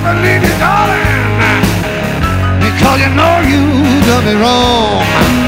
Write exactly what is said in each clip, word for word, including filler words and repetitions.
believe you, darling, because you know you done me wrong.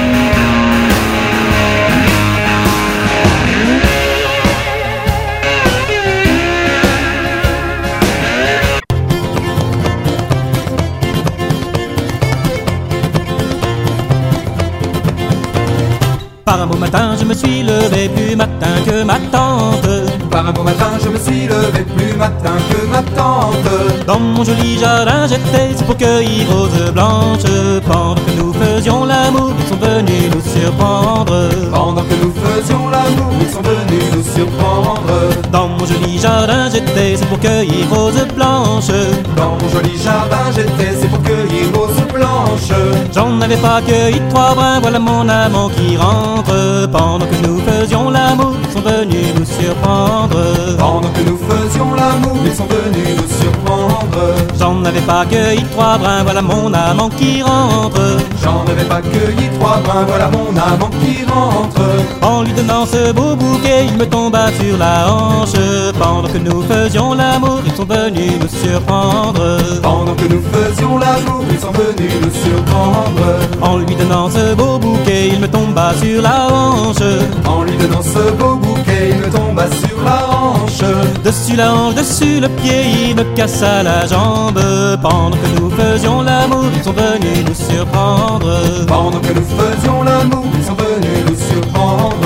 Par un beau matin, je me suis levé plus matin que ma tante. Par un beau matin, je me suis levé plus matin que ma tante. Dans mon joli jardin, j'étais c'est pour cueillir roses blanches. Pendant que nous faisions l'amour, ils sont venus nous surprendre. Pendant que nous faisions l'amour, ils sont venus nous surprendre. Dans mon joli jardin, j'étais c'est pour cueillir roses blanches. Dans mon joli jardin, j'étais c'est pour cueillir roses blanches. J'en avais pas cueilli trois brins, voilà mon amant qui rentre. Pendant que nous faisions l'amour, ils sont venus nous surprendre. Pendant que nous faisions l'amour, ils sont venus nous surprendre. J'en avais pas cueilli trois brins, voilà mon amant qui rentre. J'en avais pas cueilli trois brins, voilà mon amant qui rentre. En lui donnant ce beau bouquet, il me tomba sur la hanche. Pendant que nous faisions l'amour, ils sont venus nous surprendre. Pendant que nous faisions l'amour, ils sont venus nous surprendre. En lui donnant ce beau bouquet, il me tomba sur la hanche. En lui donnant ce beau bouquet, il me tomba sur la hanche. Dessus la hanche, dessus le pied, il me cassa la jambe. Pendant que nous faisions l'amour, ils sont venus nous surprendre. Pendant que nous faisions l'amour, ils sont venus nous surprendre.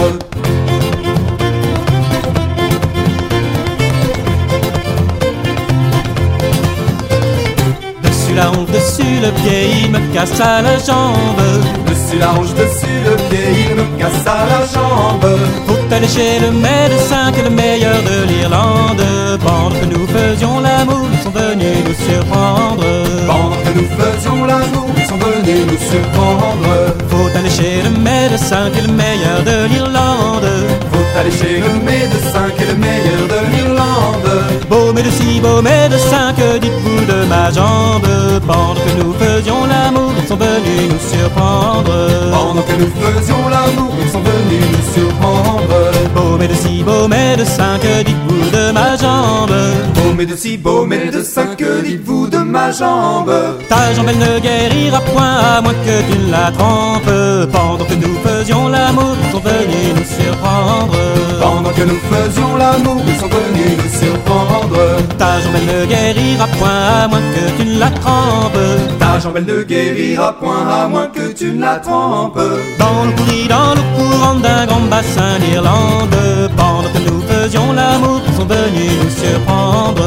Dessus la hanche, dessus le pied, il me cassa la jambe. Dessus la hanche, dessus le pied, il me cassa la jambe. Faut aller chez le médecin qui est le meilleur de l'Irlande. Pendant que nous faisions l'amour, ils sont venus nous surprendre. Pendant que nous faisions l'amour, ils sont venus nous surprendre. Faut aller chez le médecin qui est le meilleur de l'Irlande. Faut aller chez le médecin qui est le meilleur de l'Irlande. Beau médecin, beau médecin, que dites-vous de ma jambe? Pendant que nous faisions l'amour, ils sont venus nous surprendre. Pendant que nous faisions l'amour, ils sont venus nous surprendre. Beau médecin, beau médecin, que dites-vous de ma jambe? Beau médecin, beau médecin, que dites-vous de ma jambe? Ta jambe elle ne guérira point à moins que tu ne la trempes. Pendant que nous faisions l'amour, ils sont venus nous surprendre. Pendant que nous faisions l'amour, ils sont venus nous surprendre. Ta jambe elle ne guérira point à moins que tu ne la trempes. Ta jambe elle ne guérira point à moins que tu ne la trempes. Dans le courri, dans le courant d'un grand bassin d'Irlande. Pendant que nous faisions l'amour, ils sont venus nous surprendre.